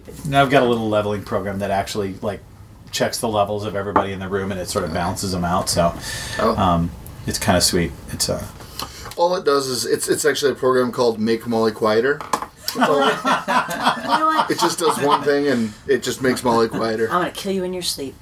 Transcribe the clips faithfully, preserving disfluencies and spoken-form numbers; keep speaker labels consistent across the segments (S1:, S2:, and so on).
S1: Now I've got a little leveling program that actually like checks the levels of everybody in the room and it sort of balances them out. So
S2: oh.
S1: um, it's kind of sweet. It's uh,
S2: all it does is it's it's actually a program called Make Molly Quieter.
S3: You know what?
S2: It just does one thing and it just makes Molly quieter.
S3: I'm gonna kill you in your sleep.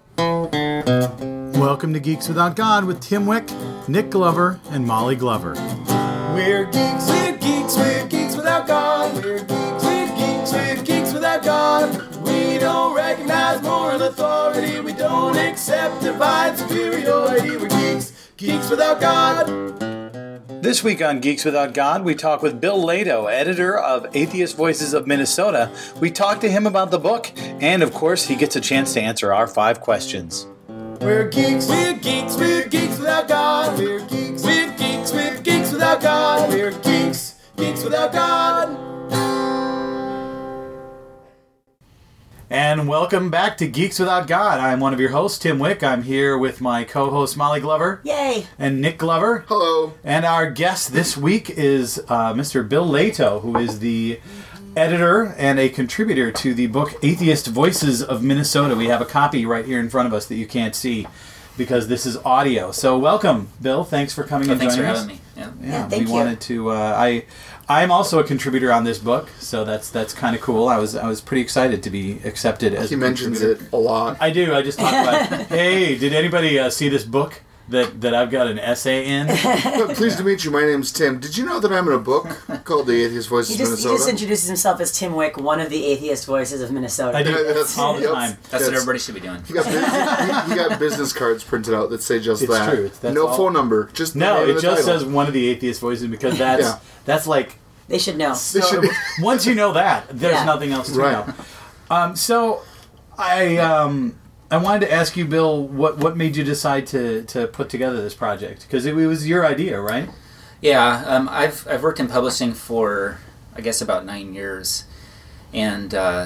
S1: Welcome to Geeks Without God with Tim Wick, Nick Glover, and Molly Glover.
S4: We're geeks, we're geeks, we're geeks without God. We're geeks, we're geeks, we're geeks without God. We don't recognize moral authority. We don't accept divine superiority. We're geeks, geeks without God.
S1: This week on Geeks Without God, we talk with Bill Lehto, editor of Atheist Voices of Minnesota. We talk to him about the book, and of course, he gets a chance to answer our five questions.
S4: We're geeks, we're geeks, we're geeks without God. We're geeks, we're geeks, we're geeks without God. We're geeks, geeks without God.
S1: And welcome back to Geeks Without God. I'm one of your hosts, Tim Wick. I'm here with my co-host, Molly Glover.
S3: Yay!
S1: And Nick Glover.
S2: Hello.
S1: And our guest this week is uh, Mister Bill Lehto, who is the editor and a contributor to the book Atheist Voices of Minnesota. We have a copy right here in front of us that you can't see because this is audio. So welcome, Bill. Thanks for coming
S5: oh,
S1: and
S5: thanks
S1: joining
S5: us.
S1: us.
S5: Thanks for having me. Yeah,
S1: yeah,
S3: yeah thank
S1: we
S3: you.
S1: wanted to. Uh, I, I'm also a contributor on this book, so that's that's kind of cool. I was I was pretty excited to be accepted as.
S2: He
S1: a
S2: mentions
S1: contributor.
S2: it a lot.
S1: I do. I just talk about. Hey, did anybody uh, see this book that that I've got an essay in?
S2: Pleased to meet you. My name's Tim. Did you know that I'm in a book called The Atheist Voices
S3: He
S2: of
S3: just, he
S2: Minnesota?
S3: just introduces himself as Tim Wick, one of the Atheist Voices of Minnesota.
S1: I do.
S2: Yeah, that's-
S1: all the
S2: yep.
S1: time.
S5: That's what everybody should be doing.
S2: He got, business, he, he got business cards printed out that say just
S1: It's
S2: that.
S1: true. It's- that's
S2: no
S1: all.
S2: phone number. Just the
S1: No,
S2: name
S1: it
S2: and the
S1: just
S2: title.
S1: says one of the Atheist Voices because that's
S2: Yeah.
S1: that's like.
S3: They should know.
S1: So,
S2: should-
S1: once you know that, there's
S3: Yeah.
S1: nothing else to
S2: Right.
S1: know. Um, so, I um, I wanted to ask you, Bill, what what made you decide to, to put together this project? Because it, it was your idea, right?
S5: Yeah, um, I've I've worked in publishing for I guess about nine years, and uh,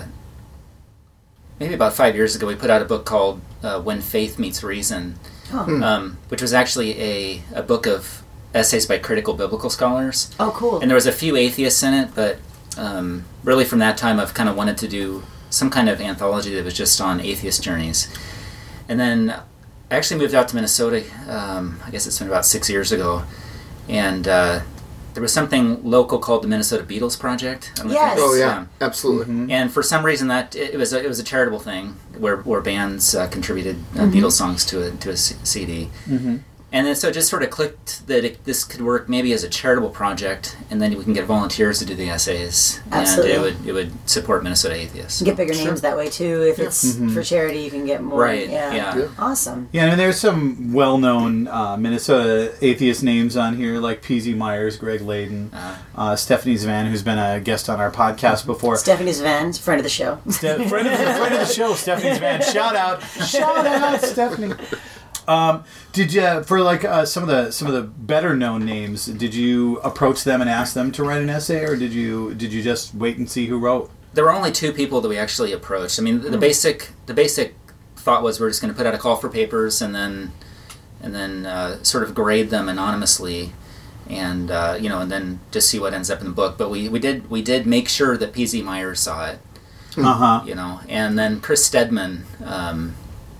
S5: maybe about five years ago we put out a book called uh, When Faith Meets Reason,
S3: Oh.
S5: um, which was actually a a book of essays by critical biblical scholars.
S3: Oh, cool.
S5: And there was a few atheists in it, but um, really from that time I've kind of wanted to do some kind of anthology that was just on atheist journeys. And then I actually moved out to Minnesota, um, I guess it's been about six years ago, and uh, there was something local called the Minnesota Beatles Project. I don't know if
S3: Yes.
S5: you
S2: Oh,
S5: guys-
S2: yeah. Absolutely.
S1: Mm-hmm.
S5: And for some reason that it, it was a, it was a charitable thing where where bands uh, contributed uh,
S3: Mm-hmm.
S5: Beatles songs to a to a C- CD.
S1: Mm-hmm.
S5: And then so it just sort of clicked that it, this could work maybe as a charitable project, and then we can get volunteers to do the essays,
S3: Absolutely.
S5: and it would it would support Minnesota atheists.
S3: You get bigger
S2: Sure.
S3: names that way too. If it's
S1: Mhm.
S3: for charity, you can get more.
S5: Right,
S3: Yeah.
S5: yeah.
S2: Yeah.
S3: Awesome.
S1: Yeah, I mean, there's some well-known uh, Minnesota atheist names on here, like P Z Myers, Greg Layden,
S5: Uh,
S1: uh, Stephanie Zvan, who's been a guest on our podcast before.
S3: Stephanie Zvan, friend of the show.
S1: Ste- friend, of the, friend of the show, Stephanie Zvan. Shout out, shout out, Stephanie. Um, did you for like uh, some of the some of the better known names? Did you approach them and ask them to write an essay, or did you did you just wait and see who wrote?
S5: there were only two people that we actually approached. I mean, the, the basic the basic thought was we're just going to put out a call for papers and then and then uh, sort of grade them anonymously, and uh, you know, and then just see what ends up in the book. But we, we did we did make sure that P Z Myers saw it,
S1: Uh huh.
S5: you know, and then Chris Stedman, um,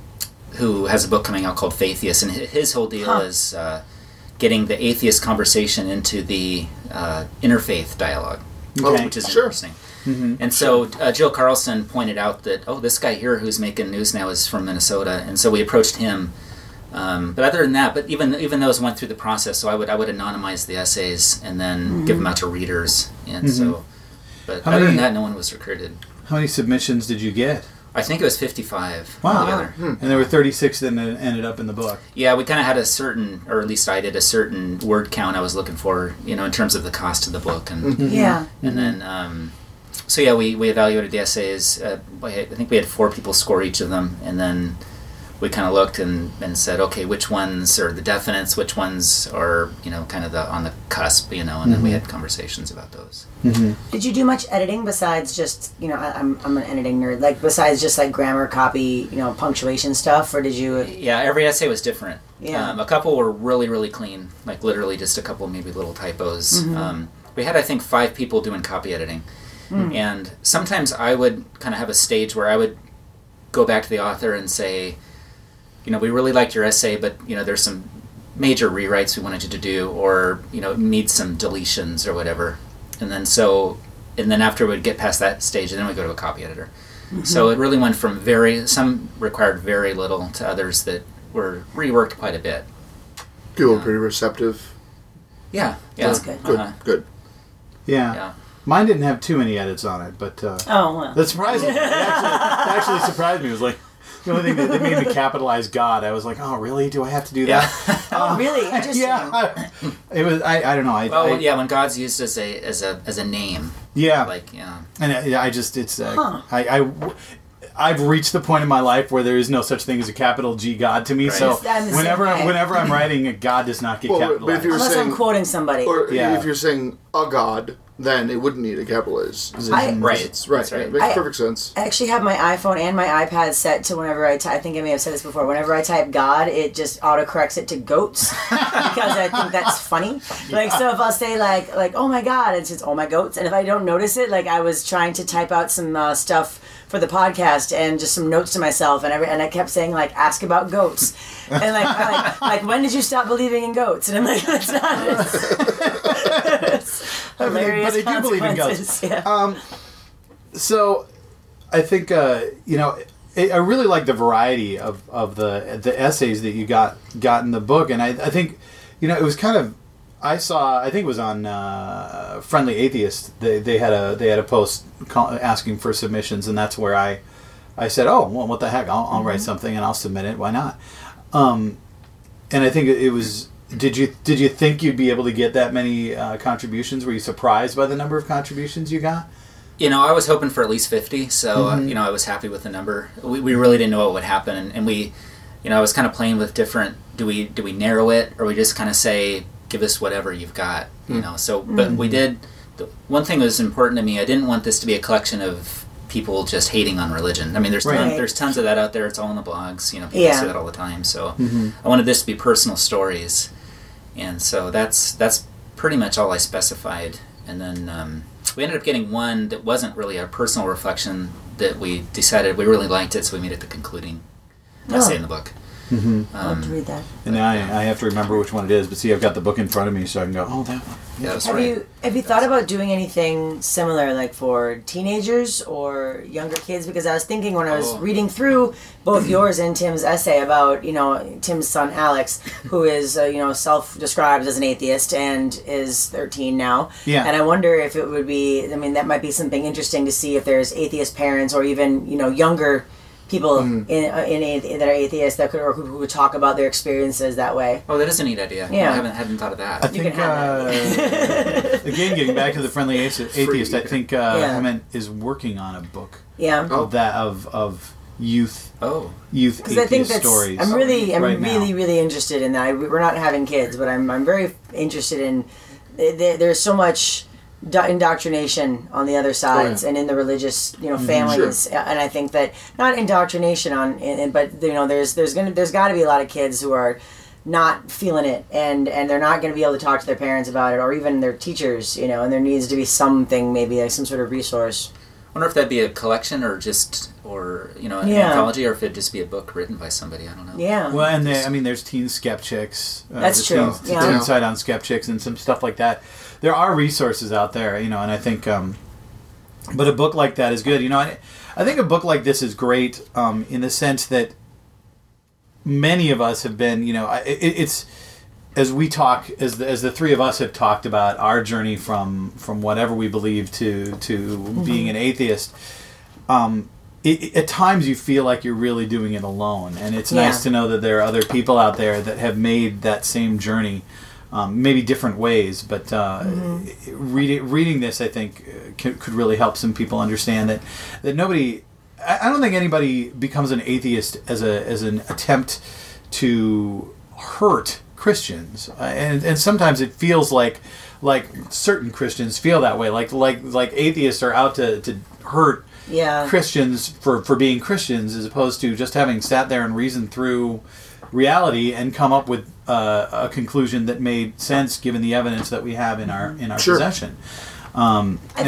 S5: who has a book coming out called Faithiest, and hi- his whole deal
S3: Huh.
S5: is uh, getting the atheist conversation into the uh, interfaith dialogue,
S1: Okay.
S5: which is
S2: Sure.
S5: interesting.
S1: Mm-hmm.
S5: And so uh, Jill Carlson pointed out that, oh, this guy here who's making news now is from Minnesota, and so we approached him. Um, but other than that, but even even those went through the process. So I would I would anonymize the essays and then
S3: Mm-hmm.
S5: give them out to readers. And
S1: Mhm.
S5: so, but
S1: How
S5: other
S1: many-
S5: than that, no one was recruited.
S1: How many submissions did you get?
S5: I think it was fifty-five
S1: Wow.
S5: altogether.
S2: Hmm.
S1: And there were thirty-six that en- ended up in the book.
S5: Yeah, we kind of had a certain, or at least I did, a certain word count I was looking for, you know, in terms of the cost of the book, and
S2: Mm-hmm.
S3: Yeah.
S5: and then um, so yeah, we, we evaluated the essays. Uh, I had- I think we had four people score each of them, and then we kind of looked and, and said, okay, which ones are the definites, which ones are, you know, kind of the on the cusp, you know, and then we had conversations about those.
S1: Mm-hmm.
S3: Did you do much editing besides just, you know, I, I'm I'm an editing nerd. Like besides just like grammar, copy, you know, punctuation stuff, or did you?
S5: Yeah, every essay was different.
S3: Yeah.
S5: Um, a couple were really, really clean, like literally just a couple maybe little typos.
S3: Mhm.
S5: Um, we had, I think, five people doing copy editing. And sometimes I would kind of have a stage where I would go back to the author and say, you know, we really liked your essay, but, you know, there's some major rewrites we wanted you to do, or, you know, need some deletions or whatever. And then so, and then after we'd get past that stage, then we go to a copy editor. Mm-hmm. So it really went from very, some required very little to others that were reworked quite a bit.
S2: People are pretty receptive.
S5: Yeah, yeah.
S3: That's good.
S2: Good,
S5: Uh-huh.
S2: good.
S1: Yeah.
S5: Yeah.
S1: Mine didn't have too many edits on it, but uh,
S3: Oh, well.
S1: that surprised me. It actually, it actually surprised me. It was like the only thing that they made me capitalize God. I was like, oh, really? Do I have to do that?
S3: Oh, really? Interesting.
S1: Yeah. I, it was. I. I don't know. I.
S5: Well,
S1: I,
S5: yeah, when God's used as a as a as a name,
S1: Yeah.
S5: like yeah,
S1: And I, I just. It's. Uh,
S3: Huh.
S1: I. I I've reached the point in my life where there is no such thing as a capital G God to me.
S5: Right.
S1: So
S3: I'm the same
S1: whenever
S3: way.
S1: whenever I'm writing, God does not get
S2: Well, but if
S1: capitalized.
S2: you're
S3: Unless
S2: saying-
S3: I'm quoting somebody.
S2: Or
S1: Yeah.
S2: if you're saying a god, then it wouldn't need a capitalized.
S3: I-
S5: Right.
S2: It's right.
S5: That's right.
S2: It makes
S3: I-
S2: perfect sense.
S3: I actually have my iPhone and my iPad set to whenever I type, I think I may have said this before, whenever I type God, it just autocorrects it to goats because I think that's funny. Like, so if I'll say like, like, oh my God, it's just, oh my goats. And if I don't notice it, like I was trying to type out some uh, stuff for the podcast and just some notes to myself, and every, and I kept saying like, ask about goats. And like, I'm like, like, when did you stop believing in goats? And I'm like, that's not it. It's hilarious
S1: but I do believe in goats.
S3: consequences, Yeah.
S1: Um, so, I think uh, you know I I really like the variety of, of the the essays that you got got in the book, and I, I think you know it was kind of I saw I think it was on uh, Friendly Atheist they, they had a they had a post call, asking for submissions, and that's where I I said, oh well, what the heck, I'll, I'll write something and I'll submit it, why not? Um, and I think it was. Did you did you think you'd be able to get that many uh, contributions? Were you surprised by the number of contributions you got?
S5: You know, I was hoping for at least fifty, so
S1: Mm-hmm.
S5: uh, you know, I was happy with the number. We, we really didn't know what would happen, and, and we, you know, I was kind of playing with different. Do we do we narrow it, or we just kind of say, give us whatever you've got, you
S1: Mm.
S5: know? So, but we did. The one thing that was important to me, I didn't want this to be a collection of people just hating on religion. I mean, there's
S1: Right.
S5: ton, there's tons of that out there. It's all in the blogs. You know, people
S3: Yeah.
S5: say that all the time. So,
S1: Mm-hmm.
S5: I wanted this to be personal stories, and so that's that's pretty much all I specified. And then um, we ended up getting one that wasn't really a personal reflection that we decided we really liked it, so we made it the concluding essay
S3: Oh.
S5: in the book.
S1: Mm-hmm.
S3: I'll have to read that.
S1: And now I, I have to remember which one it is. But see, I've got the book in front of me, so I can go, oh, that one.
S5: Yeah, that's
S3: Have
S5: right.
S3: you have you thought about doing anything similar, like for teenagers or younger kids? Because I was thinking when I was
S5: Oh.
S3: reading through both yours and Tim's essay about, you know, Tim's son Alex, who is uh, you know self-described as an atheist and is thirteen now.
S1: Yeah.
S3: And I wonder if it would be. I mean, that might be something interesting to see if there's atheist parents or even you know younger people in, uh, in, in that are atheists that could or who, who would talk about their experiences that way.
S5: Oh, that is a neat idea.
S3: Yeah.
S5: No, I haven't, hadn't thought of that.
S1: I
S3: You
S1: think,
S3: can have
S1: uh, again, getting back to the Friendly Atheist, atheist I think uh,
S3: Yeah.
S1: Hement is working on a book
S3: Yeah.
S2: Oh.
S1: of that of of youth
S5: Oh.
S1: youth
S3: Because I think
S1: atheist
S3: that's.
S1: stories.
S3: I'm really, I'm
S1: right now.
S3: really, really interested in that. I, we're not having kids, but I'm, I'm very interested in. There, there's so much do- indoctrination on the other sides
S2: yeah.
S3: and in the religious, you know, families, and I think that not indoctrination on, in, in, but you know, there's there's gonna there's got to be a lot of kids who are not feeling it, and and they're not going to be able to talk to their parents about it, or even their teachers, you know, and there needs to be something, maybe like some sort of resource.
S5: I wonder if that'd be a collection or just, or, you know, an
S3: Yeah.
S5: anthology, or if it'd just be a book written by somebody. I don't know.
S3: Yeah.
S1: Well, and they, I mean, there's Teen Skeptics. Uh,
S3: That's
S1: the
S3: true,
S1: Teen,
S3: yeah.
S1: Teen Side on Skeptics and some stuff like that. There are resources out there, you know, and I think, um, but a book like that is good. You know, I, I think a book like this is great um, in the sense that many of us have been, you know, I- it, it's as we talk, as the, as the three of us have talked about our journey from from whatever we believe to to being an atheist. Um, it, it- at times you feel like you're really doing it alone, and it's
S3: Yeah.
S1: nice to know that there are other people out there that have made that same journey, um, maybe different ways. But uh, reading reading this, I think, uh, could, could really help some people understand that that nobody. I I don't think anybody becomes an atheist as a as an attempt to hurt Christians, uh, and and sometimes it feels like like certain Christians feel that way, like like like atheists are out to to hurt
S3: Yeah.
S1: Christians for, for being Christians, as opposed to just having sat there and reasoned through reality and come up with uh, a conclusion that made sense given the evidence that we have in our in our
S2: Sure.
S1: possession. Um,
S3: I
S1: and
S3: think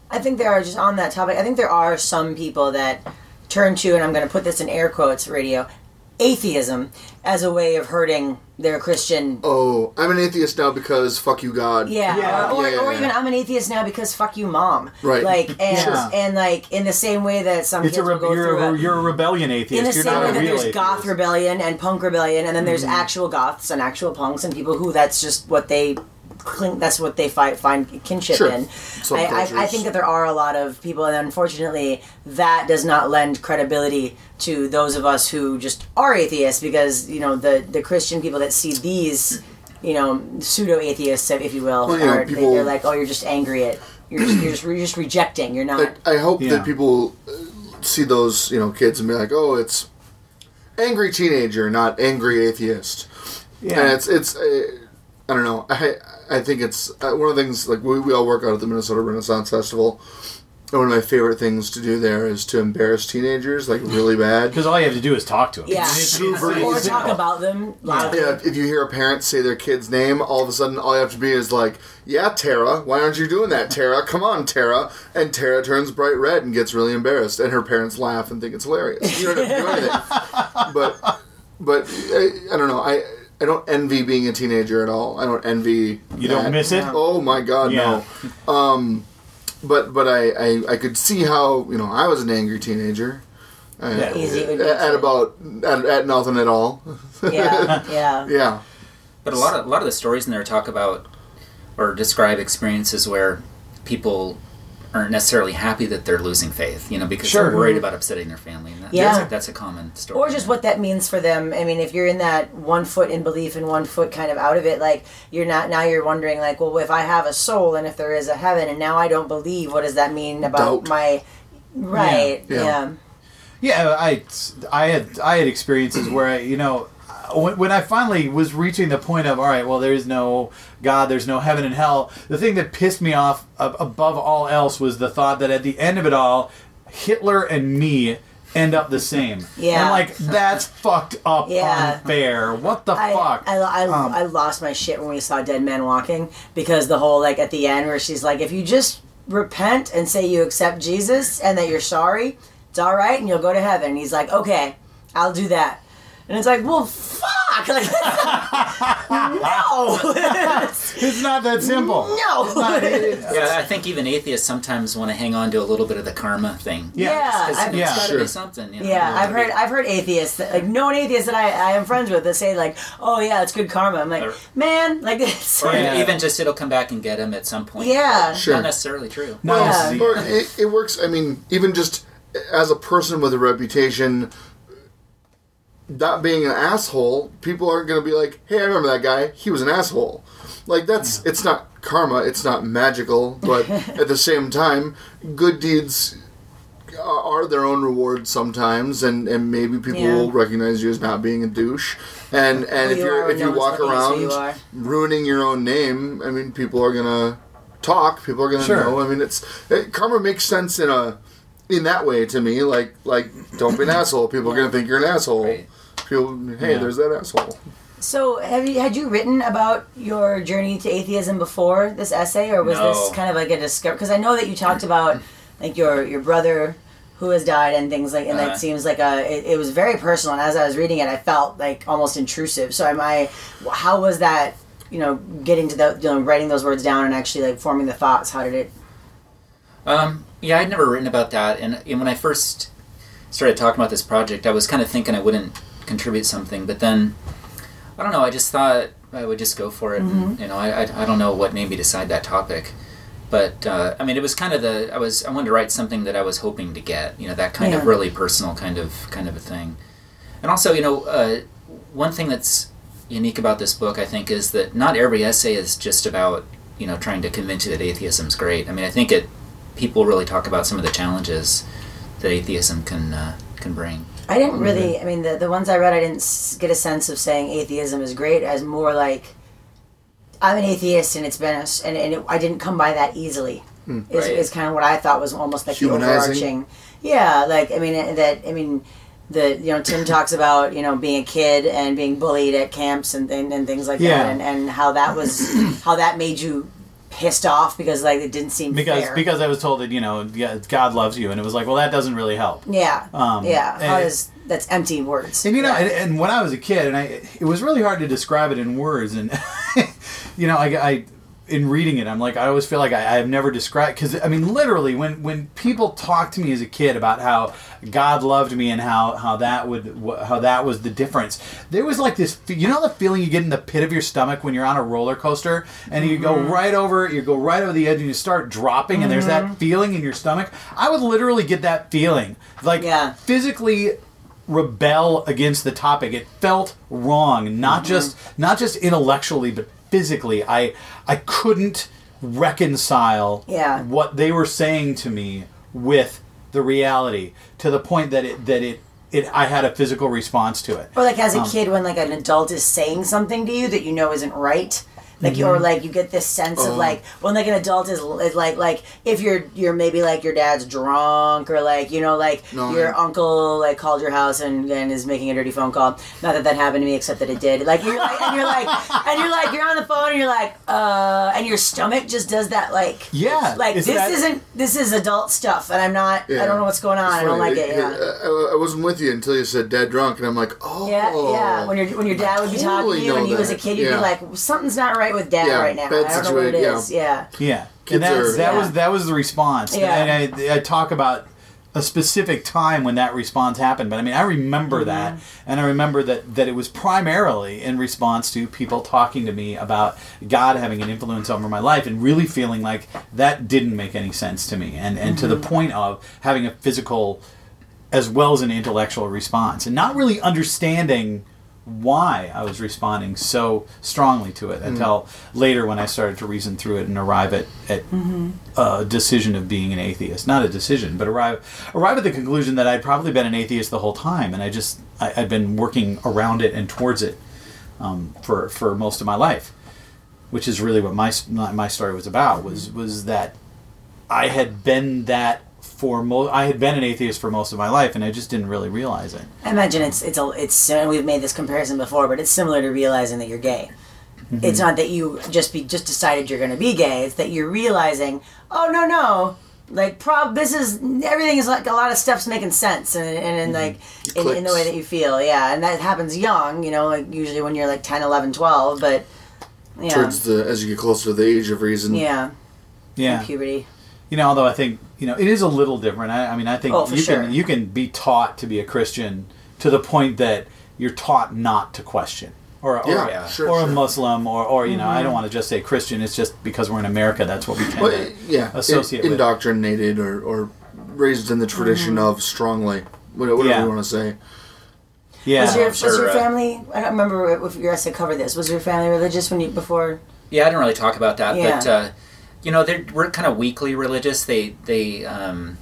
S3: I think there are, just on that topic, I think there are some people that turn to, and I'm going to put this in air quotes, radio, atheism as a way of hurting their Christian.
S2: Oh, I'm an atheist now because fuck you, God.
S3: Yeah,
S1: Yeah.
S3: or, or,
S2: Yeah, yeah,
S3: or
S2: yeah.
S3: even I'm an atheist now because fuck you, mom.
S2: Right.
S3: Like and
S1: Sure.
S3: and like in the same way that some
S1: It's
S3: kids
S1: a
S3: will
S1: re-
S3: go
S1: you're,
S3: through.
S1: a,
S3: A,
S1: you're a rebellion atheist.
S3: in the
S1: you're
S3: same
S1: not
S3: way
S1: a
S3: that
S1: real
S3: there's
S1: atheist.
S3: goth rebellion and punk rebellion, and then there's actual goths and actual punks and people who that's just what they cling. That's what they find find kinship
S2: Sure.
S3: in.
S2: Some
S3: I, I, I
S2: cultures.
S3: think that there are a lot of people, and unfortunately, that does not lend credibility to those of us who just are atheists, because you know the the Christian people that see these, you know, pseudo atheists, if you will,
S2: Well, you know,
S3: are,
S2: people-
S3: they're like, oh, you're just angry at. You're just, you're just, you're just rejecting. You're not.
S2: I, I hope
S1: Yeah.
S2: that people uh, see those, you know, kids and be like, oh, it's angry teenager, not angry atheist.
S1: Yeah.
S2: And it's it's uh, I don't know. I I think it's uh, one of the things, like we, we all work out at the Minnesota Renaissance Festival. And one of my favorite things to do there is to embarrass teenagers, like really bad.
S1: Because all you have to do is talk to them.
S3: Yeah.
S1: It's- it's-
S2: Super
S1: it's
S3: or
S2: easy.
S3: talk
S1: simple.
S3: about them loudly.
S2: Yeah, if you hear a parent say their kid's name, all of a sudden all you have to be is like, yeah, Tara, why aren't you doing that, Tara? Come on, Tara. And Tara turns bright red and gets really embarrassed, and her parents laugh and think it's hilarious. You don't have to do anything. But, but I, I don't know. I I don't envy being a teenager at all. I don't envy.
S1: You don't
S2: that.
S1: miss it?
S2: Oh my God,
S1: Yeah.
S2: no. Um, but but I, I I could see how, you know, I was an angry teenager. Uh,
S1: Yeah.
S3: Easy it would be
S2: at, at
S3: too.
S2: about at, at nothing at all.
S3: Yeah, yeah.
S2: Yeah.
S5: But a lot of a lot of the stories in there talk about or describe experiences where people aren't necessarily happy that they're losing faith, you know, because
S1: Sure.
S5: they're worried about upsetting their family. And that,
S3: Yeah.
S5: that's, a, that's a common story.
S3: Or just what that means for them. I mean, if you're in that one foot in belief and one foot kind of out of it, like you're not, now you're wondering like, well, if I have a soul and if there is a heaven and now I don't believe, what does that mean about
S2: Doubt.
S3: my, right,
S2: Yeah.
S3: yeah.
S1: Yeah, I, I had I had experiences where I, you know, when, when I finally was reaching the point of, all right, well, there's no God, there's no heaven and hell. The thing that pissed me off ab- above all else was the thought that at the end of it all, Hitler and me end up the same.
S3: Yeah.
S1: And like that's fucked up,
S3: Yeah.
S1: unfair. What the
S3: I,
S1: fuck?
S3: I, I,
S1: Um,
S3: I lost my shit when we saw Dead Man Walking, because the whole, like, at the end where she's like, if you just repent and say you accept Jesus and that you're sorry, it's all right and you'll go to heaven. And he's like, okay, I'll do that. And it's like, well, fuck! Like, no!
S1: It's not that simple.
S3: no!
S5: Yeah, I think even atheists sometimes want to hang on to a little bit of the karma thing.
S1: Yeah.
S3: Yeah,
S5: Because
S3: I-
S5: it's
S1: yeah,
S5: got to
S2: sure.
S5: be something. You know?
S3: Yeah,
S5: You
S3: I've
S5: wanna
S3: heard
S5: be-
S3: I've heard atheists, that, like known atheists that I, I am friends with, that say like, oh yeah, it's good karma. I'm like,
S5: Or-
S3: man, like it's
S5: Or
S1: Yeah.
S5: even just it'll come back and get him at some point.
S3: Yeah.
S5: But
S2: Sure.
S5: Not necessarily true.
S1: No,
S3: Yeah.
S1: this is-
S2: Or it, it works. I mean, even just as a person with a reputation, not being an asshole, people aren't going to be like, "Hey, I remember that guy. He was an asshole." Like that's it's not karma. It's not magical. But at the same time, good deeds are are their own reward sometimes, and, and maybe people
S3: Yeah.
S2: will recognize you as not being a douche. And and
S3: Who
S2: if
S3: you
S2: you're
S3: are
S2: if
S3: when
S2: you
S3: no one's
S2: walk
S3: looking at who
S2: around
S3: you are.
S2: ruining your own name, I mean, people are gonna talk. People are gonna
S1: Sure.
S2: know. I mean, it's it, karma makes sense in a in that way to me. Like like don't be an asshole. People are gonna think you're an asshole.
S5: Right.
S2: People, hey,
S1: Yeah.
S2: there's that asshole.
S3: So, have you had you written about your journey to atheism before this essay, or was
S5: No.
S3: this kind of like a discovery? Because I know that you talked about like your your brother who has died and things like, and
S5: Uh-huh.
S3: that seems like a it, it was very personal. And as I was reading it, I felt like almost intrusive. So, am I? How was that? You know, getting to the you know, writing those words down and actually like forming the thoughts. How did it?
S5: Um, yeah, I'd never written about that, and, and when I first started talking about this project, I was kind of thinking I wouldn't contribute something, but then I don't know. I just thought I would just go for it. And, you know, I, I I don't know what made me decide that topic, but uh, I mean, it was kind of the I was I wanted to write something that I was hoping to get. You know, that kind of
S3: Yeah.
S5: really personal kind of kind of a thing, and also you know, uh, one thing that's unique about this book, I think, is that not every essay is just about you know trying to convince you that atheism's great. I mean, I think it. People really talk about some of the challenges that atheism can uh, can bring.
S3: I didn't really. I mean, the the ones I read, I didn't s- get a sense of saying atheism is great, as more like I'm an atheist and it's been a, s- and, and it, I didn't come by that easily. Is,
S5: Right.
S3: is kind of what I thought was almost like the
S2: Humanizing?
S3: overarching. Yeah, like I mean uh, that. I mean, the you know Tim talks about you know being a kid and being bullied at camps and and, and things like
S1: Yeah.
S3: that, and, and how that was how that made you pissed off because like it didn't seem
S1: because
S3: fair.
S1: because I was told that you know yeah, God loves you, and it was like, well, that doesn't really help.
S3: Yeah.
S1: Um,
S3: yeah. How
S1: and-
S3: does that's empty words.
S1: And you know,
S3: yeah.
S1: and, and when I was a kid, and I, it was really hard to describe it in words. And you know, I, I, in reading it, I'm like, I always feel like I, I've never described, because I mean, literally, when when people talk to me as a kid about how God loved me and how how that would how that was the difference, there was like this, you know, the feeling you get in the pit of your stomach when you're on a roller coaster and you go right over, you go right over the edge and you start dropping, and there's that feeling in your stomach. I would literally get that feeling, like
S3: Yeah.
S1: physically rebel against the topic. It felt wrong, not
S3: Mm-hmm.
S1: just not just intellectually, but physically. I I couldn't reconcile
S3: Yeah.
S1: what they were saying to me with the reality, to the point that it that it, it I had a physical response to it.
S3: Or like as a
S1: Um,
S3: kid, when like an adult is saying something to you that you know isn't right, like
S1: Mm-hmm.
S3: or like you get this sense of
S2: Oh.
S3: like when like an adult is, is like like if you're you're maybe like your dad's drunk, or like you know like
S2: No,
S3: your
S2: I-
S3: uncle like called your house and, and is making a dirty phone call. Not that that happened to me, except that it did. Like you're like and you're like and you're like you're on the phone and you're like uh and your stomach just does that like
S1: Yeah,
S3: like
S1: is
S3: this
S1: that-
S3: isn't this is adult stuff and I'm not I
S2: Yeah.
S3: don't know what's going on.
S2: It's
S3: I don't
S2: funny.
S3: like it. Yeah.
S2: I, I wasn't with you until you said dead drunk, and I'm like, oh.
S3: Yeah, yeah. When your when your dad would be talking
S2: totally
S3: to you
S2: know
S3: when you was a
S2: that.
S3: kid, you'd
S2: Yeah.
S3: be like, something's not right with dad
S2: Yeah,
S3: right now.
S2: bad
S3: I don't know what it
S2: situa-
S3: is. Yeah.
S1: Yeah,
S2: Kids
S1: and that's,
S2: are-
S1: that
S3: Yeah.
S1: was that was the response.
S3: Yeah.
S1: And I, I talk about a specific time when that response happened, but I mean, I remember
S3: Mm-hmm.
S1: that, and I remember that that it was primarily in response to people talking to me about God having an influence over my life, and really feeling like that didn't make any sense to me, and and to the
S3: Mm-hmm.
S1: point of having a physical as well as an intellectual response, and not really understanding why I was responding so strongly to it until later, when I started to reason through it and arrive at, at a decision of being an atheist. Not a decision, but arrive arrive at the conclusion that I'd probably been an atheist the whole time, and I just I, I'd been working around it and towards it um, for for most of my life, which is really what my my story was about. Was was that I had been that for mo- I had been an atheist for most of my life, and I just didn't really realize it.
S3: I imagine it's it's a it's and we've made this comparison before, but it's similar to realizing that you're gay.
S1: Mm-hmm.
S3: It's not that you just be just decided you're going to be gay. It's that you're realizing, oh no no, like prob this is everything is like a lot of stuff's making sense, and and, and like
S2: It
S3: in, in the
S2: clicks.
S3: way that you feel, yeah, and that happens young, you know, like usually when you're like ten, eleven, twelve, but yeah,
S2: Towards the as you get closer to the age of reason.
S3: yeah,
S1: Yeah,
S3: puberty.
S1: you know, although I think you know it is a little different. I, I mean, I think
S3: Oh, for
S1: you
S3: sure.
S1: can you can be taught to be a Christian to the point that you're taught not to question, or or,
S2: Yeah,
S5: Yeah.
S2: sure.
S1: or
S2: sure.
S1: a Muslim, or or you know, I don't
S3: Mm-hmm.
S1: want to just say Christian. It's just because we're in America, that's what we tend
S2: Well,
S1: to
S2: yeah,
S1: associate
S2: in-
S1: with.
S2: indoctrinated or, or raised in the tradition
S3: Mm-hmm.
S2: of strongly, whatever, whatever
S1: Yeah.
S2: you want to say.
S1: Yeah,
S3: Was your,
S5: I'm
S3: was
S5: sure,
S3: your
S5: uh,
S3: family? I don't remember if you guys had covered this. Was your family religious when you before?
S5: Yeah, I didn't really talk about that,
S3: Yeah.
S5: but uh, you know, they're we're kind of weakly religious. They they um,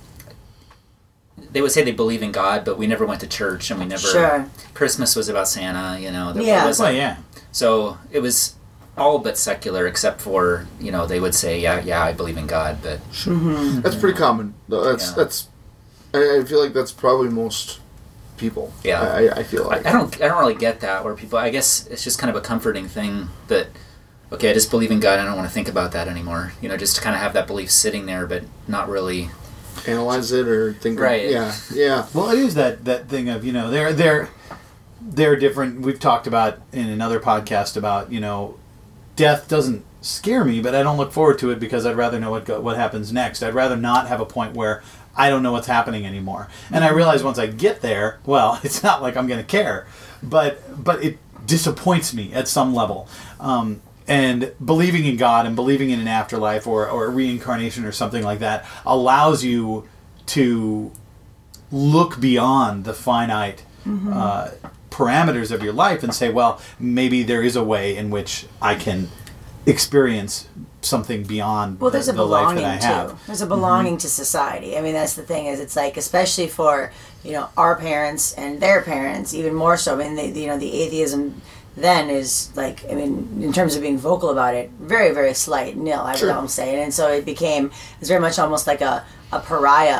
S5: they would say they believe in God, but we never went to church, and we never.
S3: Sure.
S5: Christmas was about Santa, you know. There
S3: Yeah.
S5: wasn't-
S1: well, yeah,
S5: So it was all but secular, except for you know they would say, yeah, yeah, I believe in God, but
S2: That's pretty common. though. That's
S5: Yeah.
S2: that's. I, I feel like that's probably most people.
S5: Yeah.
S2: I, I- I feel
S5: I,
S2: like.
S5: I don't I don't really get that where people. I guess it's just kind of a comforting thing that. Okay, I just believe in God. I don't want to think about that anymore. You know, just to kind of have that belief sitting there, but not really.
S2: Analyze it or think. of-
S5: Right.
S2: Yeah. Yeah.
S1: well, it is that that thing of you know they're they're they're different. We've talked about in another podcast about you know death doesn't scare me, but I don't look forward to it because I'd rather know what go, what happens next. I'd rather not have a point where I don't know what's happening anymore. And I realize once I get there, well, it's not like I'm going to care, but but it disappoints me at some level. Um, and believing in God and believing in an afterlife or, or a reincarnation or something like that allows you to look beyond the finite uh, parameters of your life and say, well, maybe there is a way in which I can experience something beyond
S3: Well,
S1: the,
S3: there's a
S1: the life
S3: belonging
S1: that I have.
S3: too. There's a belonging to society. I mean, that's the thing. Is it's like, especially for you know our parents and their parents, even more so. I mean, the, you know, the atheism then is like, I mean, in terms of being vocal about it, very, very slight, nil. I
S2: Sure.
S3: would almost say, and so it became it's very much almost like a a pariah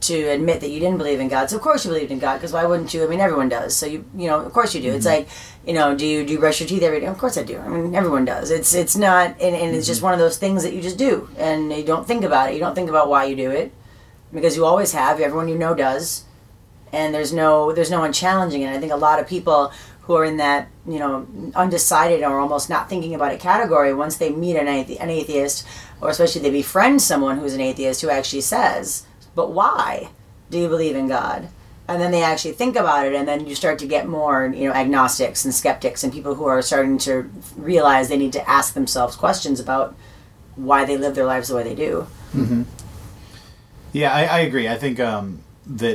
S3: to admit that you didn't believe in God. So of course you believed in God, because why wouldn't you? I mean, everyone does. So you, you know, of course you do. Mm-hmm. It's like, you know, do you do you brush your teeth every day? Of course I do. I mean, everyone does. It's it's not, and, and it's mm-hmm. just one of those things that you just do, and you don't think about it. You don't think about why you do it, because you always have. Everyone you know does, and there's no there's no one challenging it. I think a lot of people who are in that, you know, undecided or almost not thinking about it category, once they meet an, athe- an atheist, or especially they befriend someone who's an atheist who actually says, but why do you believe in God? And then they actually think about it, and then you start to get more, you know, agnostics and skeptics and people who are starting to realize they need to ask themselves questions about why they live their lives the way they do.
S1: Mm-hmm. Yeah, I, I agree. I think um, that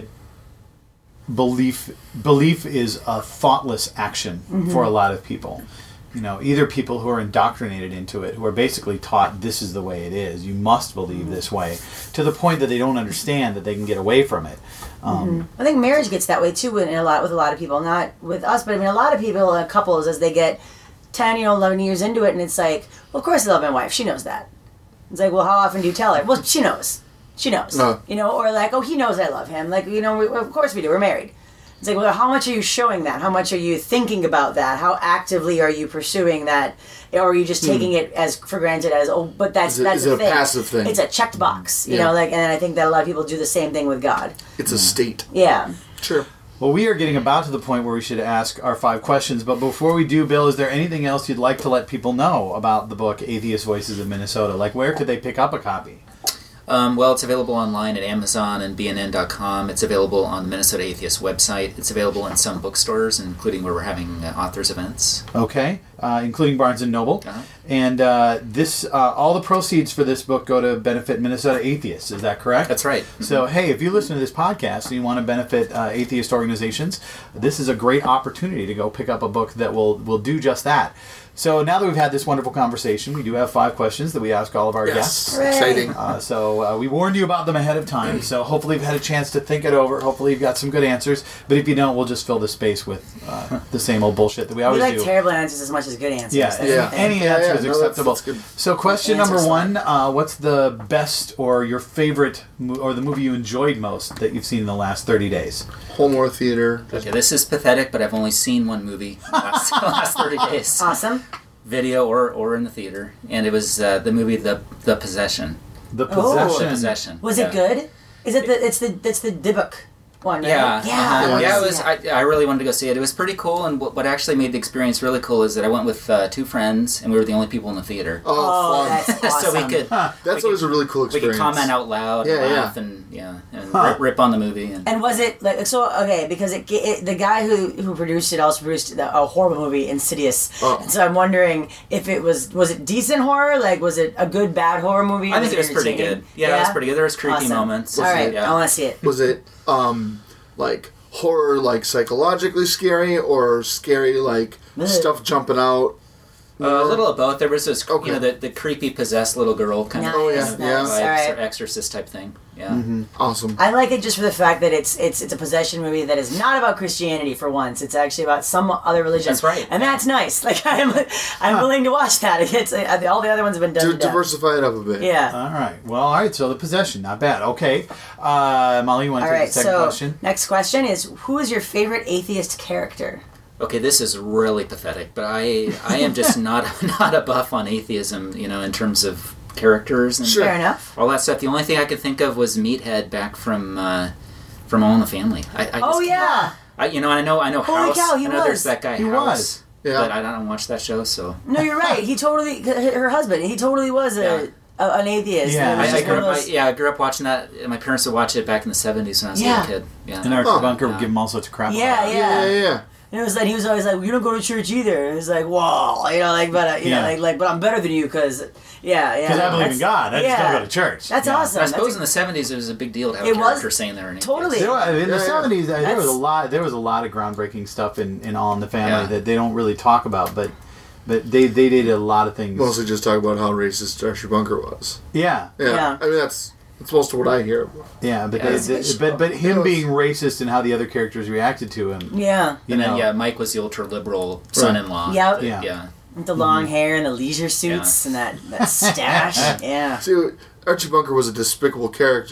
S1: belief belief is a thoughtless action mm-hmm. for a lot of people. You know, either people who are indoctrinated into it, who are basically taught this is the way it is, you must believe mm-hmm. this way, to the point that they don't understand that they can get away from it. Um,
S3: mm-hmm. I think marriage gets that way too, in a lot with a lot of people, not with us, but I mean a lot of people, uh, couples, as they get ten, you know, eleven years into it, and it's like, well, of course I love my wife, she knows that. It's like, well, how often do you tell her? Well, she knows. She knows, uh, you know, or like, oh, he knows I love him. Like, you know, we, of course we do. We're married. It's like, well, how much are you showing that? How much are you thinking about that? How actively are you pursuing that? Or are you just taking mm. it as for granted as, oh, but that's
S2: is it,
S3: that's
S2: is
S3: the
S2: it
S3: thing.
S2: a passive thing?
S3: It's a checked box, you
S2: yeah.
S3: know, like, and I think that a lot of people do the same thing with God.
S2: It's a state.
S3: Yeah.
S2: Sure.
S1: Well, we are getting about to the point where we should ask our five questions, but before we do, Bill, is there anything else you'd like to let people know about the book Atheist Voices of Minnesota? Like, where could they pick up a copy?
S5: Um, well, it's available online at Amazon and B N N dot com. It's available on the Minnesota Atheist website. It's available in some bookstores, including where we're having uh, authors events.
S1: Okay, uh, including Barnes and Noble.
S5: Uh-huh.
S1: And uh, this, uh, all the proceeds for this book go to benefit Minnesota Atheists. Is that correct?
S5: That's right. Mm-hmm.
S1: So, hey, if you listen to this podcast and you want to benefit uh, atheist organizations, this is a great opportunity to go pick up a book that will will do just that. So now that we've had this wonderful conversation, we do have five questions that we ask all of our
S2: yes.
S1: guests.
S3: Hooray.
S2: Exciting.
S1: Uh, so uh, we warned you about them ahead of time. So hopefully you've had a chance to think it over. Hopefully you've got some good answers. But if you don't, we'll just fill the space with uh, the same old bullshit that we always
S3: we like
S1: do.
S3: terrible answers as much as good answers.
S1: Yeah,
S3: That's
S1: yeah.
S3: the thing.
S1: Any
S2: Yeah,
S1: answer
S2: yeah,
S1: is
S2: no, that's-
S1: acceptable.
S2: that's good.
S1: So question
S3: Answer
S1: number one,
S3: slot.
S1: uh, what's the best or your favorite mo- or the movie you enjoyed most that you've seen in the last thirty days?
S2: Holmore Theater.
S5: Okay, this is pathetic, but I've only seen one movie the last, the last thirty days.
S3: Awesome.
S5: Video or, or in the theater. And it was uh, the movie The The Possession.
S1: The
S3: Oh.
S1: Possession.
S5: The Possession.
S3: Was
S5: yeah.
S3: it good? Is it the? It's the. It's the Dybbuk one, right?
S5: Yeah,
S3: Yeah.
S5: uh-huh.
S3: I wanna
S5: yeah. It
S3: see
S5: was.
S3: that.
S5: I, I really wanted to go see it. It was pretty cool, and what, what actually made the experience really cool is that I went with uh, two friends, and we were the only people in the theater.
S2: Oh,
S3: Oh,
S2: fun.
S3: that's awesome.
S5: so we could.
S2: That's
S5: we could-
S2: always a really cool
S5: We
S2: experience.
S5: could comment out loud,
S2: Yeah,
S5: and
S2: yeah.
S5: laugh, and yeah, and
S1: Huh.
S5: rip, rip on the movie. And,
S3: And was it like so? Okay, because it, it the guy who who produced it also produced the, a horrible movie, Insidious.
S2: Oh.
S3: And so I'm wondering if it was was it decent horror? Like, was it a good bad horror movie?
S5: I think it was pretty
S3: entertaining?
S5: good. Yeah, it was pretty good. There was creepy
S3: Awesome.
S5: moments.
S3: All right,
S5: Yeah.
S3: I want to see it.
S2: Was it um like horror, like psychologically scary, or scary like
S3: Ugh.
S2: stuff jumping out?
S5: Uh, a little of both. There was this,
S2: Okay.
S5: you know, the, the creepy possessed little girl kind
S3: Nice,
S5: of
S2: Oh, yeah,
S3: nice.
S2: yeah.
S3: All
S5: vibes,
S3: right.
S5: or exorcist type thing. Yeah.
S2: Mm-hmm. Awesome.
S3: I like it just for the fact that it's it's it's a possession movie that is not about Christianity for once. It's actually about some other religion.
S5: That's right.
S3: and that's nice. Like I'm I'm willing to watch that. It's uh, all the other ones have been done.
S2: To
S3: to death.
S2: diversify it up a bit.
S3: Yeah.
S1: All right. Well, all right. So the Possession, not bad. Okay. Uh, Molly, you want to
S3: All
S1: take
S3: right.
S1: the second
S3: So
S1: question?
S3: next question is, who is your favorite atheist character?
S5: Okay, this is really pathetic, but I I am just not not a buff on atheism, you know, in terms of characters and
S2: Sure.
S3: Fair enough.
S5: all that stuff. The only thing I could think of was Meathead back from uh, from All in the Family. I, I
S3: Oh
S5: just-
S3: yeah.
S5: I, you know, I know I know
S3: Holy
S5: House.
S3: cow, he
S5: I know
S3: was.
S5: there's that guy
S1: He
S5: House.
S1: was.
S2: Yeah.
S5: But I don't watch that show, so
S3: No, you're right. He totally her husband. He totally was a,
S5: Yeah.
S3: a an atheist.
S1: Yeah,
S3: It was
S5: I, I
S3: just
S5: grew
S3: one of
S5: up. I,
S3: those-
S5: yeah, I grew up watching that. My parents would watch it back in the seventies when I was a
S3: Yeah.
S5: little kid. Yeah.
S1: And Archie
S2: Oh.
S1: Bunker would
S5: Yeah.
S1: give him all sorts of crap.
S3: Yeah,
S1: about it.
S3: yeah.
S2: Yeah, yeah, yeah.
S3: And it was like he was always like, "You don't go to church either." And it was like, "Whoa," you know, like, but uh, you
S1: Yeah.
S3: know, like, like, but I'm better than you because, yeah, yeah.
S1: Because I believe in
S3: that's-
S1: God. I just
S3: yeah.
S1: don't go to church.
S3: That's
S1: Yeah.
S3: awesome.
S5: I
S3: That's
S5: suppose
S3: a-
S5: in the seventies it was a big deal to have
S3: It
S5: a
S3: was
S5: character saying they're an atheist.
S3: totally.
S1: There was, in
S2: Yeah,
S1: the
S2: yeah.
S1: seventies, there was a
S3: That's-
S1: lot. There was a lot of groundbreaking stuff in, in All in the Family
S5: Yeah.
S1: that they don't really talk about, but but they they did a lot of things.
S2: Mostly just talk about how racist Archie Bunker was.
S1: Yeah,
S2: Yeah.
S3: Yeah.
S2: I mean, that's that's most of what I hear.
S1: yeah, but
S5: Yeah,
S1: they,
S5: it's
S1: they- but but him
S2: Yes.
S1: being racist and how the other characters reacted to him.
S3: Yeah,
S1: You
S5: And
S1: know,
S5: then yeah, Mike was the ultra liberal son-in-law.
S3: Yep.
S5: that-
S1: Yeah.
S5: yeah.
S3: with the long hair and the leisure suits and that, that stash. Yeah.
S2: See, Archie Bunker was a despicable character.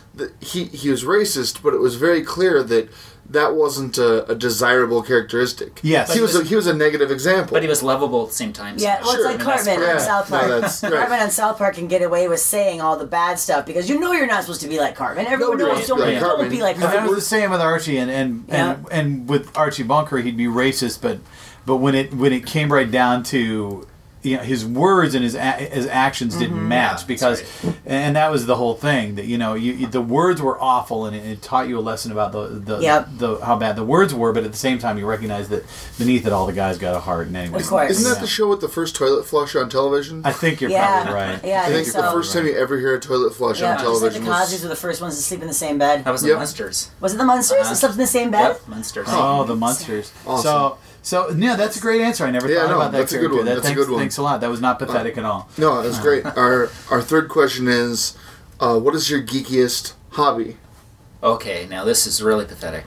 S2: the, he he was racist, but it was very clear that that wasn't a, a desirable characteristic.
S1: Yes.
S2: he was a, he was a negative example.
S5: But he was lovable at the same time.
S3: Yeah, well,
S2: Sure.
S3: it's like
S5: I mean, that's
S3: Cartman
S5: part
S3: on
S5: of it.
S3: South
S2: No,
S3: Park.
S2: that's right.
S3: Cartman on South Park can get away with saying all the bad stuff because you know you're not supposed to be like Cartman. Everyone
S2: Nobody
S3: knows
S2: wants
S3: don't,
S2: to be like
S3: don't
S2: Cartman.
S3: be like
S1: And that
S3: Cartman.
S1: was the same with Archie, and and, and,
S3: Yeah.
S1: and with Archie Bunker, he'd be racist, but but when it when it came right down to, you know, his words and his a, his actions didn't
S3: Mm-hmm.
S1: match
S5: Yeah,
S1: because,
S5: that's
S1: and that was the whole thing, that you know you, you the words were awful, and it, it taught you a lesson about the the,
S3: Yep.
S1: the how bad the words were, but at the same time you recognize that beneath it all the guy's got a heart, and anyway.
S3: Of course.
S2: Isn't that
S1: Yeah.
S2: the show with the first toilet flush on television?
S1: I think you're
S3: Yeah.
S1: probably right.
S3: Yeah, I
S2: I
S3: think
S2: think
S3: so.
S2: the first time you ever hear a toilet flush
S3: Yeah,
S2: on
S3: just like
S2: television
S3: the
S2: was
S3: Cosbys were the first ones to sleep in the same bed.
S5: That was the
S2: Yep.
S5: Munsters.
S3: Was it the Munsters?
S5: Uh-huh.
S3: They slept in the same bed?
S5: Yep, Munsters.
S1: Oh, the Munsters.
S2: Awesome.
S1: So, so yeah, that's a great answer. I never
S2: Yeah,
S1: thought
S2: no,
S1: about that
S2: that's a good
S1: character.
S2: one.
S1: That,
S2: That's a
S1: thanks,
S2: good one.
S1: Thanks a lot. That was not pathetic at all.
S2: no, that's great. Our our third question is, uh, what is your geekiest hobby?
S5: Okay, now this is really pathetic.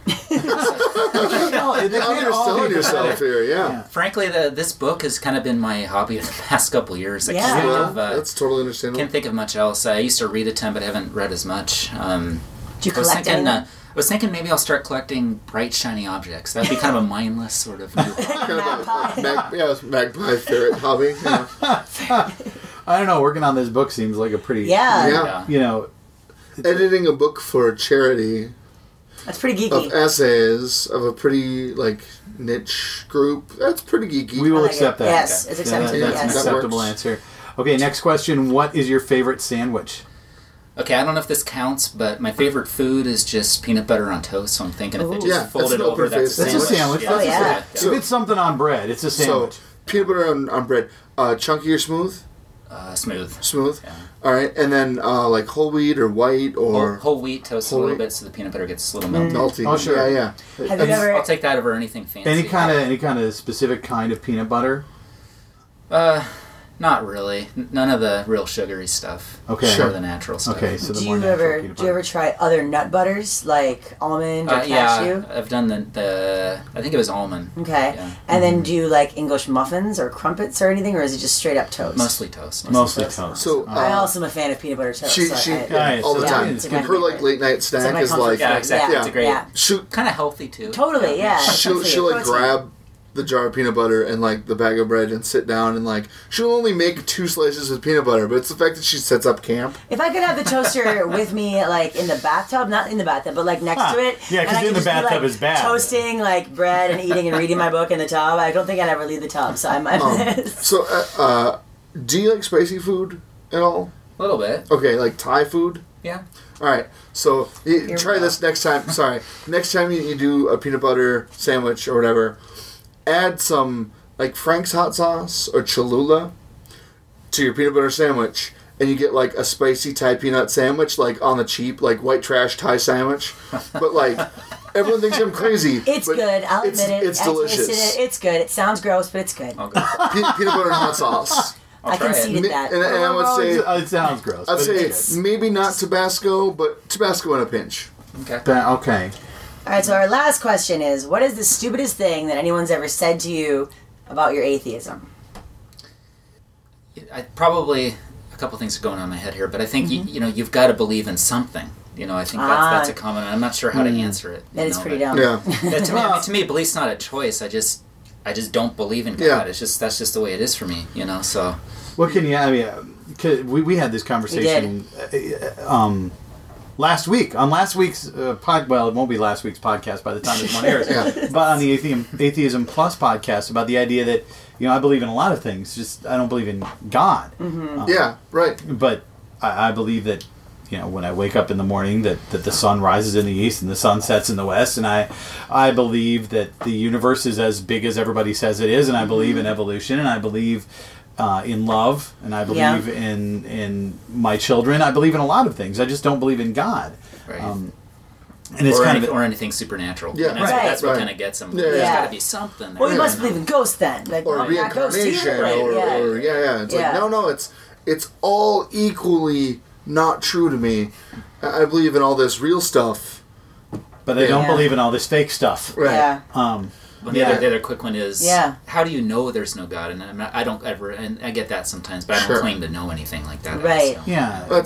S1: No, they
S2: Now
S1: can't
S2: you're
S1: all
S2: selling
S1: be
S2: yourself
S1: pathetic.
S2: here, yeah.
S1: Yeah.
S5: Frankly, the, this book has kind of been my hobby the past couple years. I
S3: Yeah.
S5: can't think
S2: Well,
S5: of, uh,
S2: that's totally understandable.
S5: can't think of much else. I used to read a ton, but I haven't read as much. Um,
S3: Do you
S5: I was
S3: collect
S5: thinking,
S3: anything?
S5: uh, I was thinking maybe I'll start collecting bright, shiny objects. That'd be kind of a mindless sort of.
S2: Kind of a mag, yeah, it's magpie ferret hobby. Yeah.
S1: I don't know. Working on this book seems like a pretty,
S3: Yeah.
S2: Yeah.
S5: Yeah.
S1: you know,
S2: Editing a book for a charity
S3: That's pretty
S2: of
S3: geeky.
S2: essays of a pretty like niche group. That's pretty geeky.
S1: we will
S3: I like
S1: accept
S3: it.
S1: that.
S3: Yes, it's
S1: Yeah,
S3: accepted.
S1: that- that's an
S2: That
S3: Yes.
S1: acceptable
S2: works.
S1: answer. Okay, next question. What is your favorite sandwich?
S5: Okay, I don't know if this counts, but my favorite food is just peanut butter on toast. So I'm thinking if
S3: Ooh.
S5: it just
S2: Yeah, that's
S5: folded
S2: an
S5: over,
S2: open
S5: that's a
S2: face
S1: That's
S5: sandwich.
S1: a sandwich.
S3: Oh,
S1: That's a
S3: yeah.
S1: sandwich.
S2: So-
S1: if it's something on bread, it's a
S2: so
S1: sandwich.
S2: peanut butter on, on bread, uh, chunky or smooth?
S5: Uh, smooth.
S2: Smooth.
S5: Yeah.
S2: All right, and then uh, like whole wheat or white
S5: Whole,
S2: or
S5: whole wheat toast
S2: Whole
S5: a little
S2: wheat.
S5: bit so the peanut butter gets a little melty.
S2: melty.
S1: Oh, sure.
S2: Yeah, yeah.
S3: Have you ever?
S5: I'll take that over anything fancy.
S1: Any kind of any kind of specific kind of peanut butter?
S5: Uh, not really. N- None of the real sugary stuff.
S1: Okay.
S5: More
S1: Sure.
S5: the natural stuff.
S1: Okay, so the
S3: Do
S1: more
S3: you
S1: natural
S3: ever
S1: peanut
S3: do you
S1: butter.
S3: ever try other nut butters like almond or
S5: Uh,
S3: cashew?
S5: yeah, I've done the, the I think it was almond.
S3: Okay.
S5: Yeah.
S3: And then do you like English muffins or crumpets or anything, or is it just straight up toast?
S5: Mostly toast.
S1: Mostly
S3: toast.
S1: toast.
S2: So,
S1: Uh,
S3: I also am a fan of peanut butter toast.
S2: She
S3: so
S2: she
S3: I,
S1: Yeah,
S2: all the
S1: so
S2: time.
S1: it's
S3: my
S2: Her like
S3: favorite.
S2: late night
S3: It's
S2: snack
S3: my
S2: is
S3: comfort
S2: like
S5: Yeah,
S3: food.
S5: exactly.
S3: Yeah,
S5: It's a great.
S3: yeah.
S2: shoot.
S5: Kind of healthy too.
S3: Totally, yeah.
S2: She'll
S3: Especially
S2: she'll
S3: with
S2: like
S3: protein.
S2: grab the jar of peanut butter and like the bag of bread and sit down and like she'll only make two slices with peanut butter, but it's the fact that she sets up camp.
S3: If I could have the toaster with me, like in the bathtub, not in the bathtub, but like next
S1: Huh.
S3: to it,
S1: Yeah, 'cause
S3: and I
S1: in
S3: could
S1: the
S3: just be,
S1: bathtub
S3: like,
S1: is bad.
S3: Toasting like bread and eating and reading my book in the tub. I don't think I'd ever leave the tub. So I'm.
S2: Um, so, uh, uh, do you like spicy food at all?
S5: A little bit.
S2: Okay, like Thai food.
S5: Yeah.
S2: All right, so you,
S3: Here we
S2: try
S3: go.
S2: this next time. Sorry, next time you, you do a peanut butter sandwich or whatever, add some like Frank's hot sauce or Cholula to your peanut butter sandwich, and you get like a spicy Thai peanut sandwich, like on the cheap, like white trash Thai sandwich. But like everyone thinks I'm crazy.
S3: It's
S2: but
S3: good. I'll
S2: it's,
S3: admit it.
S2: It's
S3: I
S2: delicious.
S3: tasted it. It's good. It sounds gross, but it's good.
S5: I'll go for it.
S2: Pe- peanut butter and hot sauce.
S5: I'll
S3: I
S5: try it.
S3: conceded
S2: Mi-
S3: that.
S2: and, and I would
S1: Well,
S2: say,
S1: it's- it sounds gross.
S2: I'd
S1: but
S2: say
S1: it's good.
S2: maybe not Tabasco, but Tabasco in a pinch.
S5: Okay.
S1: Ba- okay.
S3: All right. So our last question is: what is the stupidest thing that anyone's ever said to you about your atheism?
S5: I probably a couple things are going on in my head here, but I think you, you know you've got to believe in something. You know, I think that's
S3: Ah.
S5: that's a common. I'm not sure how to answer it.
S3: That
S5: you
S3: is
S5: know,
S3: pretty
S5: but-
S3: dumb.
S2: Yeah.
S5: Yeah, to me, I mean, to me, belief's not a choice. I just, I just don't believe in God.
S2: Yeah.
S5: It's just that's just the way it is for me. You know, so
S1: What can you? I mean, uh, 'cause we we had this conversation uh, um, last week on last week's uh, pod. Well, it won't be last week's podcast by the time this one airs.
S2: Yeah.
S1: But on the Atheism, Atheism Plus podcast about the idea that you know I believe in a lot of things. Just I don't believe in God. Um,
S2: Yeah, right.
S1: But I, I believe that you know when I wake up in the morning that, that the sun rises in the east and the sun sets in the west, and I I believe that the universe is as big as everybody says it is, and I believe in evolution, and I believe uh, in love, and I
S3: Yeah.
S1: believe in in my children. I believe in a lot of things. I just don't believe in God.
S5: right.
S1: Um, and it's
S5: or,
S1: kind
S5: any,
S1: of
S5: or anything supernatural.
S2: Yeah.
S5: And that's,
S3: Right.
S5: that's what
S2: Right.
S5: kind of gets them.
S2: Yeah,
S5: There's
S2: yeah.
S5: got to be something.
S3: Well, you
S5: there,
S3: must
S5: know?
S3: believe in ghosts then, like
S2: Or
S3: well, not ghosts
S2: reincarnation,
S3: either.
S2: or,
S3: yeah.
S2: or yeah, yeah. It's
S3: Yeah.
S2: like no, no. It's it's all equally not true to me. I I believe in all this real stuff.
S1: but I don't
S3: Yeah.
S1: believe in all this fake stuff.
S2: Right.
S3: Yeah.
S1: Um,
S5: Well, the,
S1: Yeah.
S5: other, the other quick one is,
S3: Yeah.
S5: how do you know there's no God? And I'm not, I don't ever, and I get that sometimes, but I don't
S2: Sure.
S5: claim to know anything like that.
S3: Right.
S5: so.
S1: yeah.
S2: That's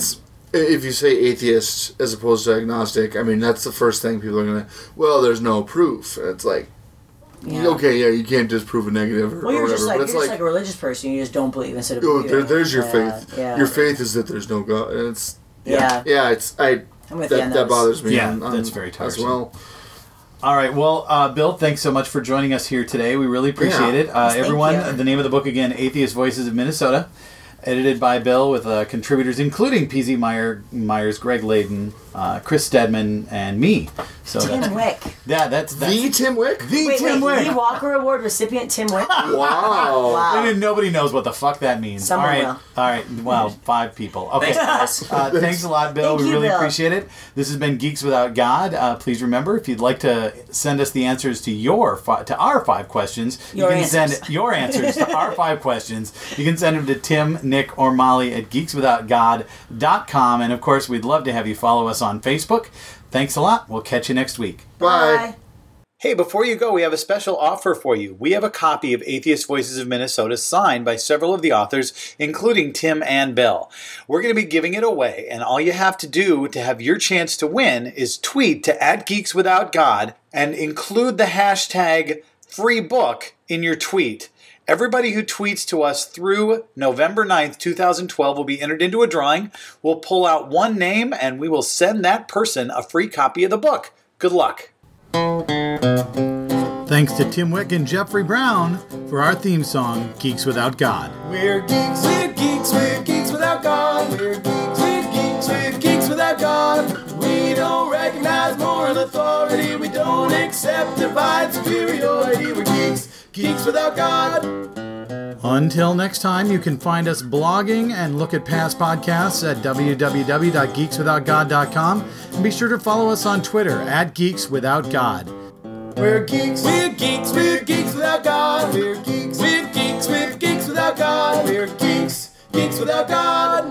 S2: if you say atheist as opposed to agnostic, I mean, that's the first thing people are going to, well, there's no proof. And it's like,
S3: Yeah.
S2: okay, yeah, you can't just prove a negative or,
S3: Well, you're
S2: or whatever.
S3: just like
S2: but
S3: you're
S2: it's
S3: just
S2: like,
S3: like a religious person. You just don't believe instead of
S2: oh,
S3: believing.
S2: there, there's your
S3: yeah,
S2: faith.
S3: Yeah.
S2: Your faith is that there's no God. And it's,
S3: Yeah.
S2: yeah, it's, I,
S3: I'm with you
S2: that,
S3: on
S2: that
S3: those.
S2: bothers me.
S1: Yeah,
S2: on, on,
S1: that's very
S2: as
S1: tiresome.
S2: well.
S1: All right. Well, uh, Bill, thanks so much for joining us here today. We really appreciate
S2: Yeah.
S1: it. Uh,
S3: Thank
S1: everyone,
S3: you.
S1: the name of the book again, Atheist Voices of Minnesota, edited by Bill with uh, contributors including P Z Meyer, Myers, Greg Layden, uh, Chris Stedman, and me. So
S3: Tim
S1: that's,
S3: Wick.
S1: yeah, that's, that's
S2: The Tim Wick?
S1: the
S3: Wait,
S1: Tim
S3: wait,
S1: Wick.
S3: Lee Walker Award recipient Tim Wick?
S2: Wow.
S3: Wow.
S1: And nobody knows what the fuck that means.
S3: Someone
S1: all right,
S3: will.
S1: all right. Wow, five people. Okay.
S5: Thanks, guys.
S1: Uh, thanks a lot, Bill.
S3: Thank
S1: we
S3: you,
S1: really
S3: Bill.
S1: appreciate it. This has been Geeks Without God. Uh, please remember, if you'd like to send us the answers to your fi- to our five questions,
S3: Your
S1: you can
S3: answers.
S1: send your answers to our five questions. You can send them to Tim, Nick, or Molly at geeks without god dot com. And of course, we'd love to have you follow us on Facebook. Thanks a lot. We'll catch you next week.
S2: Bye.
S1: Hey, before you go, we have a special offer for you. We have a copy of Atheist Voices of Minnesota signed by several of the authors, including Tim and Bill. We're going to be giving it away, and all you have to do to have your chance to win is tweet to at Geeks Without God and include the hashtag free book in your tweet. Everybody who tweets to us through November ninth, twenty twelve will be entered into a drawing. We'll pull out one name, and we will send that person a free copy of the book. Good luck. Thanks to Tim Wick and Jeffrey Brown for our theme song, Geeks Without God.
S4: We're geeks, we're geeks, we're geeks without God. We're geeks, we're geeks, we're geeks without God. We don't recognize moral authority. We don't accept divine superiority. We're geeks, geeks without God.
S1: Until next time, you can find us blogging and look at past podcasts at w w w dot geeks without god dot com. And be sure to follow us on Twitter at Geeks Without God.
S4: We're geeks, we're geeks, we're geeks without God. We're geeks, we're geeks, we're geeks without God. We're geeks, geeks without God.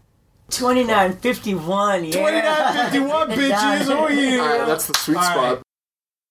S3: twenty-nine fifty-one, yeah.
S1: twenty-nine fifty-one, bitches. Oh, yeah.
S2: All right, that's the sweet
S1: All right.
S2: spot.